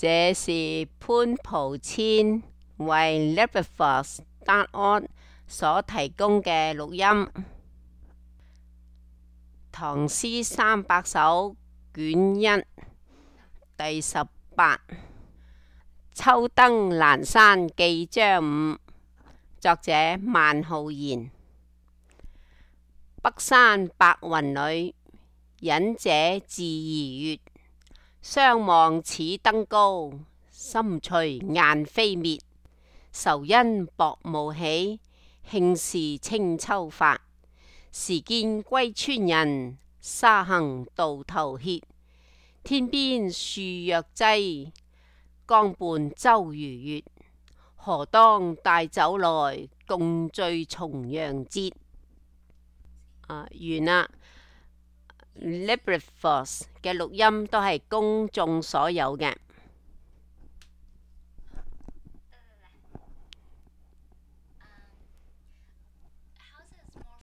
這是潘蒲千為 LibriVox.org 所提供嘅錄音。唐詩300首卷一第18秋登蘭山記張五，作者萬浩然。北山白雲裏，隱者自怡月。相望似登高，心隨雁飛滅。愁因薄霧起，興是清秋發。時見歸村人，沙行渡頭歇。天邊樹若擠，江畔周漁月。何當帶酒來，共醉重陽節。完啦。LibriVox 嘅錄音都係公眾所有嘅。